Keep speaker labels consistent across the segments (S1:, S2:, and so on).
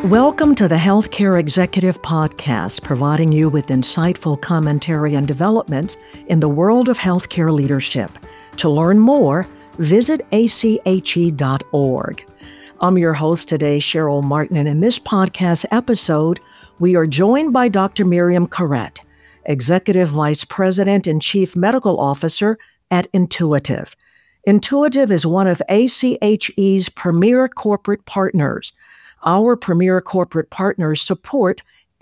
S1: Welcome to the Healthcare Executive Podcast, providing you with insightful commentary and developments in the world of healthcare leadership. To learn more, visit ache.org. I'm your host today, Cheryl Martin, and in this podcast episode, we are joined by Dr. Miriam Carrette, Executive Vice President and Chief Medical Officer at Intuitive. Intuitive is one of ACHE's premier corporate partners. Our premier corporate partners support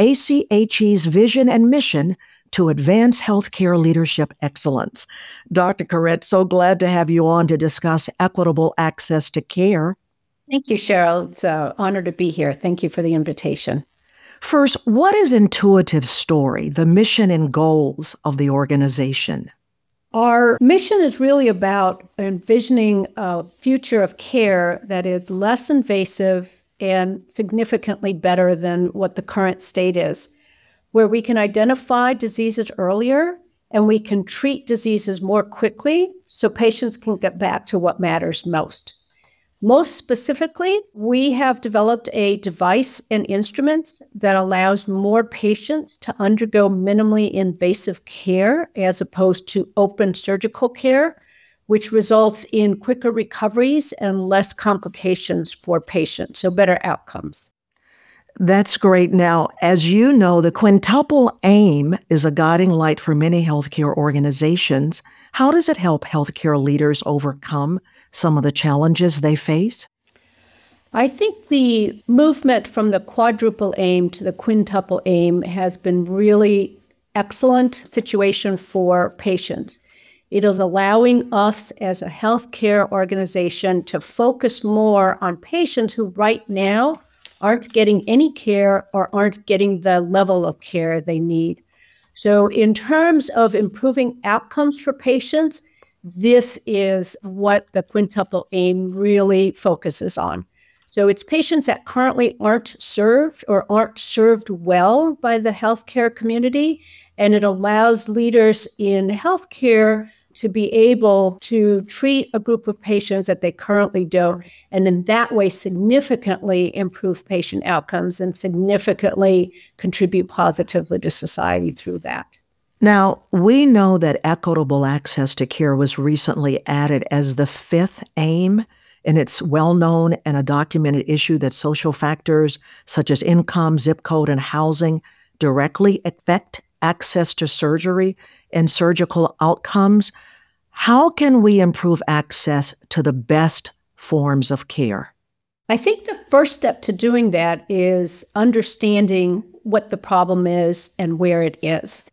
S1: ACHE's vision and mission to advance healthcare leadership excellence. Dr. Carrette, so glad to have you on to discuss equitable access to care.
S2: Thank you, Cheryl. It's an honor to be here. Thank you for the invitation.
S1: First, what is Intuitive's story, the mission and goals of the organization?
S2: Our mission is really about envisioning a future of care that is less invasive and significantly better than what the current state is, where we can identify diseases earlier and we can treat diseases more quickly so patients can get back to what matters most. Most specifically, we have developed a device and instruments that allows more patients to undergo minimally invasive care as opposed to open surgical care, which results in quicker recoveries and less complications for patients, so better outcomes.
S1: That's great. Now, as you know, the quintuple aim is a guiding light for many healthcare organizations. How does it help healthcare leaders overcome some of the challenges they face?
S2: I think the movement from the quadruple aim to the quintuple aim has been really excellent situation for patients. It is allowing us as a healthcare organization to focus more on patients who right now aren't getting any care or aren't getting the level of care they need. So in terms of improving outcomes for patients, this is what the quintuple aim really focuses on. So it's patients that currently aren't served or aren't served well by the healthcare community, and it allows leaders in healthcare to be able to treat a group of patients that they currently don't, and in that way significantly improve patient outcomes and significantly contribute positively to society through that.
S1: Now, we know that equitable access to care was recently added as the fifth aim, and it's well-known and a documented issue that social factors such as income, zip code, and housing directly affect access to surgery and surgical outcomes. How can we improve access to the best forms of care?
S2: I think the first step to doing that is understanding what the problem is and where it is.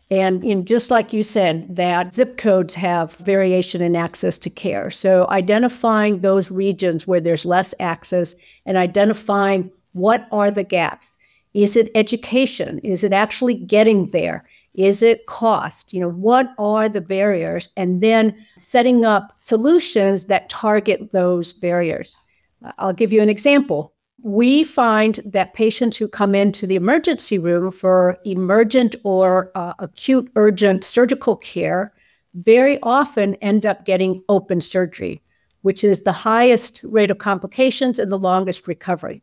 S2: And just like you said, that zip codes have variation in access to care. So identifying those regions where there's less access and identifying what are the gaps. Is it education? Is it actually getting there? Is it cost? What are the barriers? And then setting up solutions that target those barriers. I'll give you an example. We find that patients who come into the emergency room for emergent or acute urgent surgical care very often end up getting open surgery, which is the highest rate of complications and the longest recovery.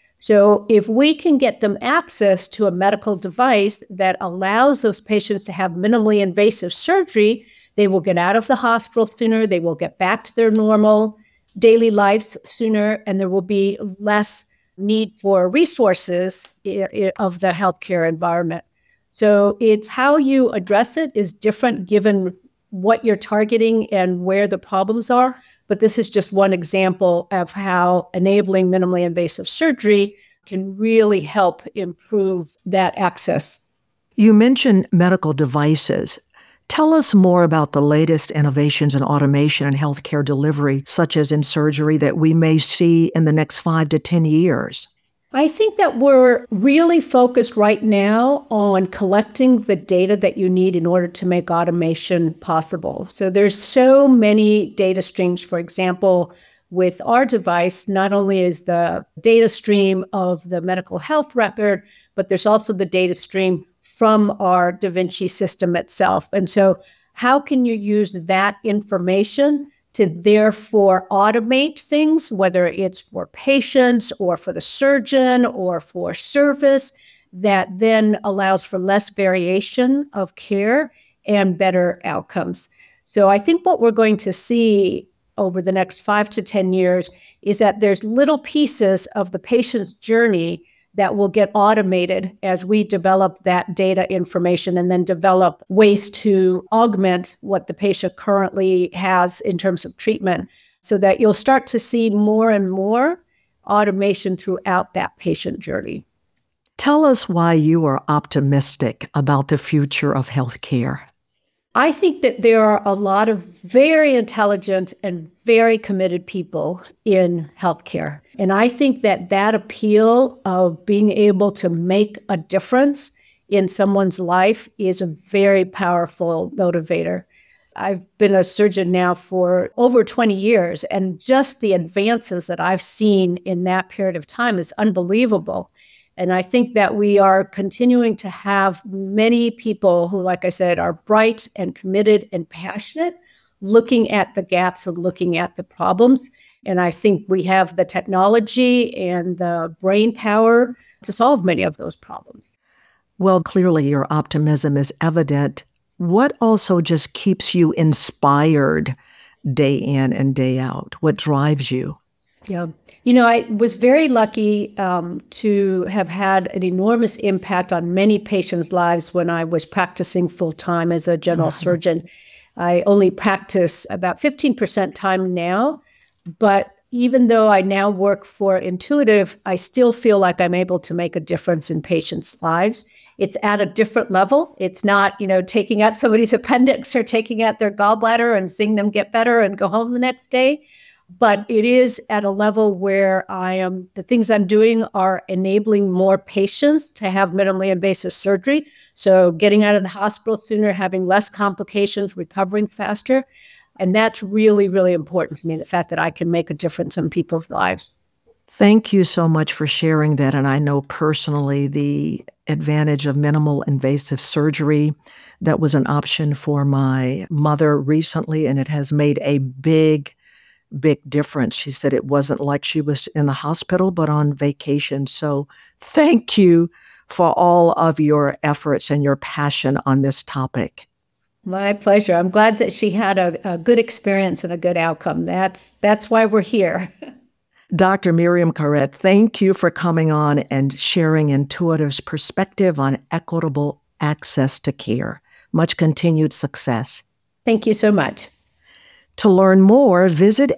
S2: So if we can get them access to a medical device that allows those patients to have minimally invasive surgery, they will get out of the hospital sooner, they will get back to their normal daily lives sooner, and there will be less need for resources of the healthcare environment. So it's how you address it is different given what you're targeting and where the problems are. But this is just one example of how enabling minimally invasive surgery can really help improve that access.
S1: You mentioned medical devices. Tell us more about the latest innovations in automation and healthcare delivery, such as in surgery, that we may see in the next 5 to 10 years.
S2: I think that we're really focused right now on collecting the data that you need in order to make automation possible. So there's so many data streams. For example, with our device, not only is the data stream of the medical health record, but there's also the data stream from our Da Vinci system itself. And so how can you use that information to to therefore automate things, whether it's for patients or for the surgeon or for service, that then allows for less variation of care and better outcomes. So I think what we're going to see over the next 5 to 10 years is that there's little pieces of the patient's journey that will get automated as we develop that data information and then develop ways to augment what the patient currently has in terms of treatment, so that you'll start to see more and more automation throughout that patient journey.
S1: Tell us why you are optimistic about the future of healthcare.
S2: I think that there are a lot of very intelligent and very committed people in healthcare. And I think that that appeal of being able to make a difference in someone's life is a very powerful motivator. I've been a surgeon now for over 20 years, and just the advances that I've seen in that period of time is unbelievable. And I think that we are continuing to have many people who, like I said, are bright and committed and passionate, looking at the gaps and looking at the problems. And I think we have the technology and the brain power to solve many of those problems.
S1: Well, clearly your optimism is evident. What also just keeps you inspired day in and day out? What drives you?
S2: Yeah. I was very lucky to have had an enormous impact on many patients' lives when I was practicing full-time as a general surgeon. I only practice about 15% time now, but even though I now work for Intuitive, I still feel like I'm able to make a difference in patients' lives. It's at a different level. It's not, taking out somebody's appendix or taking out their gallbladder and seeing them get better and go home the next day. But it is at a level where the things I'm doing are enabling more patients to have minimally invasive surgery. So getting out of the hospital sooner, having less complications, recovering faster. And that's really, really important to me, the fact that I can make a difference in people's lives.
S1: Thank you so much for sharing that. And I know personally the advantage of minimal invasive surgery. That was an option for my mother recently, and it has made a big difference. She said it wasn't like she was in the hospital, but on vacation. So thank you for all of your efforts and your passion on this topic.
S2: My pleasure. I'm glad that she had a good experience and a good outcome. That's why we're here.
S1: Dr. Miriam Caret, thank you for coming on and sharing Intuitive's perspective on equitable access to care. Much continued success.
S2: Thank you so much.
S1: To learn more, visit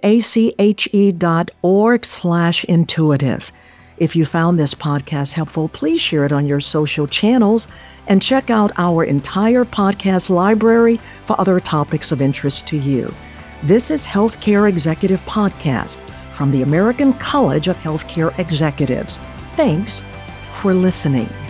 S1: ache.org/intuitive. If you found this podcast helpful, please share it on your social channels and check out our entire podcast library for other topics of interest to you. This is Healthcare Executive Podcast from the American College of Healthcare Executives. Thanks for listening.